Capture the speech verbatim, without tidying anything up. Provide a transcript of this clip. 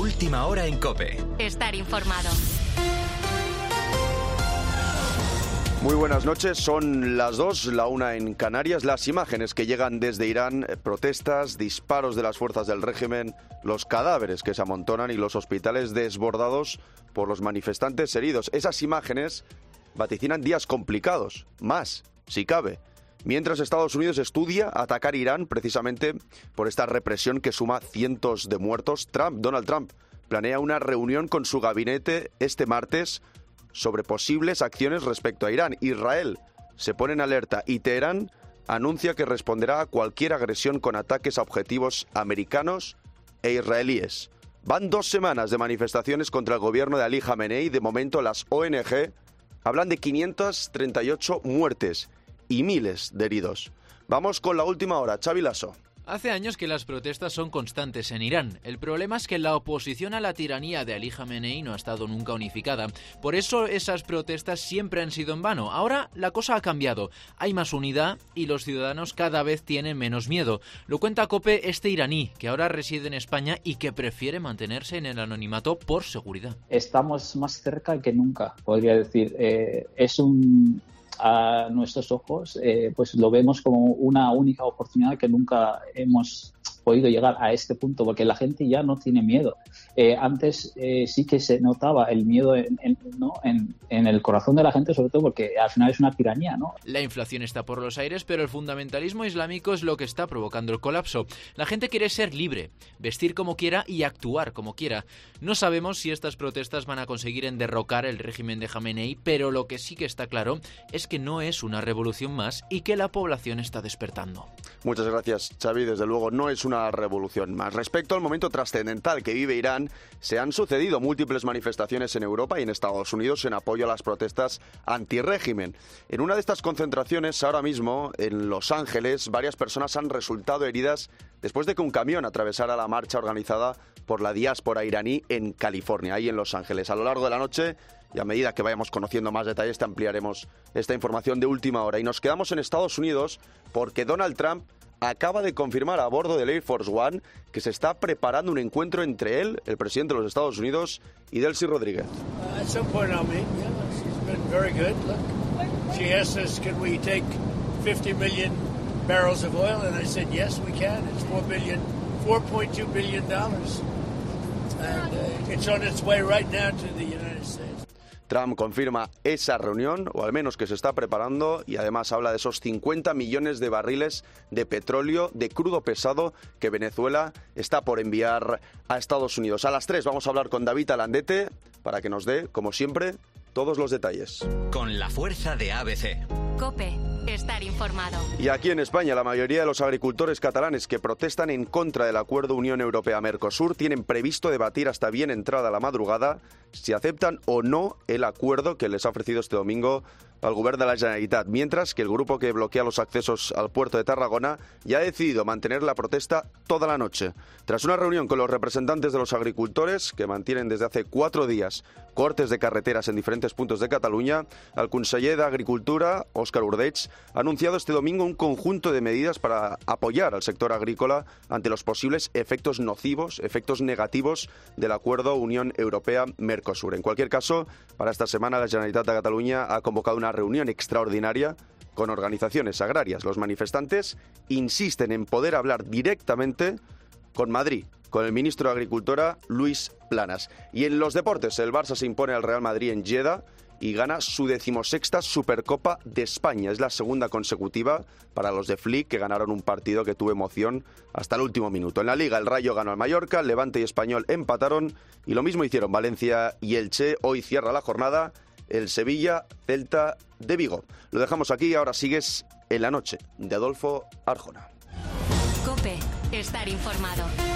Última hora en COPE. Estar informado. Muy buenas noches, son las dos, la una en Canarias. Las imágenes que llegan desde Irán, protestas, disparos de las fuerzas del régimen, los cadáveres que se amontonan y los hospitales desbordados por los manifestantes heridos. Esas imágenes vaticinan días complicados, más, si cabe. Mientras Estados Unidos estudia atacar Irán precisamente por esta represión que suma cientos de muertos, Trump, Donald Trump, planea una reunión con su gabinete este martes sobre posibles acciones respecto a Irán. Israel se pone en alerta y Teherán anuncia que responderá a cualquier agresión con ataques a objetivos americanos e israelíes. Van dos semanas de manifestaciones contra el gobierno de Ali Khamenei. De momento las O N Ge hablan de quinientas treinta y ocho muertes y miles de heridos. Vamos con la última hora. Xavi Lasso. Hace años que las protestas son constantes en Irán. El problema es que la oposición a la tiranía de Ali Khamenei no ha estado nunca unificada. Por eso esas protestas siempre han sido en vano. Ahora la cosa ha cambiado. Hay más unidad y los ciudadanos cada vez tienen menos miedo. Lo cuenta COPE este iraní, que ahora reside en España y que prefiere mantenerse en el anonimato por seguridad. Estamos más cerca que nunca, podría decir. Eh, es un... a nuestros ojos, eh, pues lo vemos como una única oportunidad que nunca hemos podido llegar a este punto, porque la gente ya no tiene miedo. Eh, antes eh, sí que se notaba el miedo en, en, ¿no? en, en el corazón de la gente, sobre todo porque al final es una tiranía, ¿no? La inflación está por los aires, pero el fundamentalismo islámico es lo que está provocando el colapso. La gente quiere ser libre, vestir como quiera y actuar como quiera. No sabemos si estas protestas van a conseguir en derrocar el régimen de Khamenei, pero lo que sí que está claro es que no es una revolución más y que la población está despertando. Muchas gracias, Xavi. Desde luego no es una revolución más. Respecto al momento trascendental que vive Irán, se han sucedido múltiples manifestaciones en Europa y en Estados Unidos en apoyo a las protestas antirrégimen. En una de estas concentraciones, ahora mismo, en Los Ángeles, varias personas han resultado heridas después de que un camión atravesara la marcha organizada por la diáspora iraní en California, ahí en Los Ángeles. A lo largo de la noche, y a medida que vayamos conociendo más detalles, te ampliaremos esta información de última hora. Y nos quedamos en Estados Unidos porque Donald Trump acaba de confirmar a bordo del Air Force One que se está preparando un encuentro entre él, el presidente de los Estados Unidos, y Delcy Rodríguez. Uh, at some point I'll meet. Yeah, she's been very good. Look, she asked us, can we take fifty million barrels of oil? And I said, yes, we can. It's four billion, four point two billion dollars, and uh, it's on its way right now to the United States. Trump confirma esa reunión, o al menos que se está preparando, y además habla de esos cincuenta millones de barriles de petróleo, de crudo pesado, que Venezuela está por enviar a Estados Unidos. A las tres vamos a hablar con David Alandete para que nos dé, como siempre, todos los detalles. Con la fuerza de A B C. COPE. Estar informado. Y aquí en España, la mayoría de los agricultores catalanes que protestan en contra del acuerdo Unión Europea-Mercosur tienen previsto debatir hasta bien entrada la madrugada si aceptan o no el acuerdo que les ha ofrecido este domingo al Govern de la Generalitat, mientras que el grupo que bloquea los accesos al puerto de Tarragona ya ha decidido mantener la protesta toda la noche. Tras una reunión con los representantes de los agricultores, que mantienen desde hace cuatro días cortes de carreteras en diferentes puntos de Cataluña, el conseller de Agricultura, Òscar Ordeig, ha anunciado este domingo un conjunto de medidas para apoyar al sector agrícola ante los posibles efectos nocivos, efectos negativos del acuerdo Unión Europea-Mercosur. En cualquier caso, para esta semana la Generalitat de Cataluña ha convocado una reunión extraordinaria con organizaciones agrarias. Los manifestantes insisten en poder hablar directamente con Madrid, con el ministro de Agricultura, Luis Planas. Y en los deportes, el Barça se impone al Real Madrid en Jeddah y gana su decimosexta Supercopa de España. Es la segunda consecutiva para los de Flick, que ganaron un partido que tuvo emoción hasta el último minuto. En la Liga, el Rayo ganó al Mallorca, Levante y Español empataron, y lo mismo hicieron Valencia y Elche. Hoy cierra la jornada el Sevilla Celta de Vigo. Lo dejamos aquí y ahora sigues en la noche de Adolfo Arjona. COPE. Estar informado.